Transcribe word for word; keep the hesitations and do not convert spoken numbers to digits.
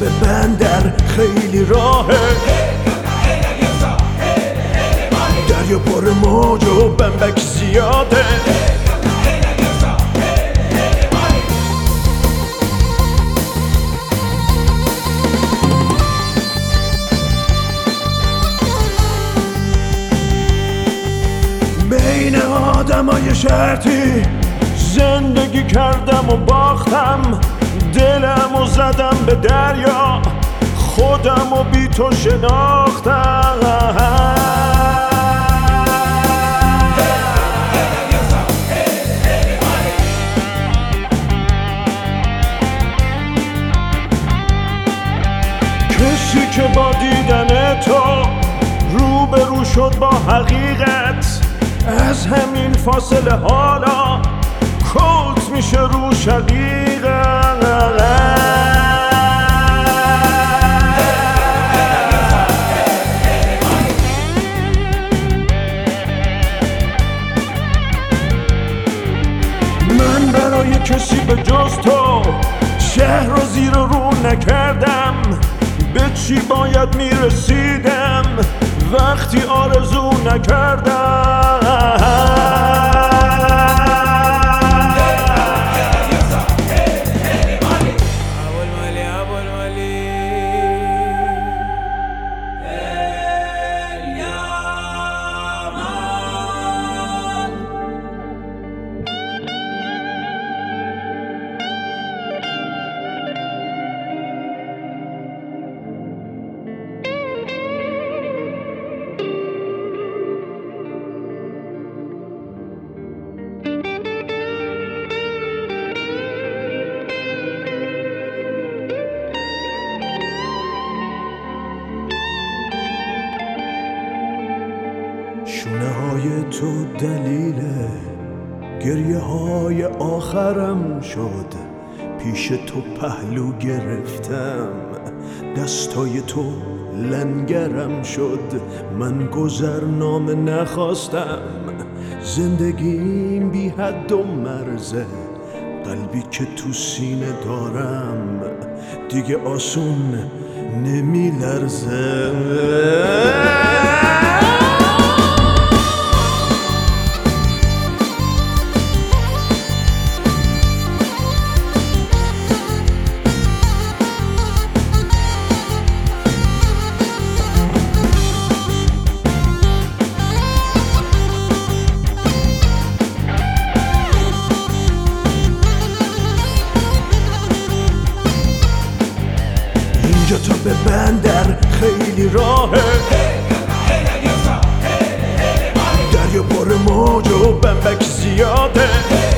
به بندر خیلی راهه، دریا پر موج و بمبک زیاده. بین آدمای شرطی زندگی کردم و باختم، دلم و زدم به دریا، خودم و بی تو شناختم. کسی که با دیدن تو روبرو شد با حقیقت، از همین فاصله حالا کلت میشه رو شقیقت. من برای کسی به جز تو شهر رو زیر رو نکردم، به چی باید میرسیدم وقتی آرزو نکردم. شونه های تو دلیل گریه های آخرم شد، پیش تو پهلو گرفتم، دستای تو لنگرم شد. من گذرنامه نخواستم، زندگیم بی حد و مرزه، قلبی که تو سینه دارم دیگه آسون نمی لرزه. اینجا تا به بندر خیلی راهه، دریا پر موج و بمبک زیاده.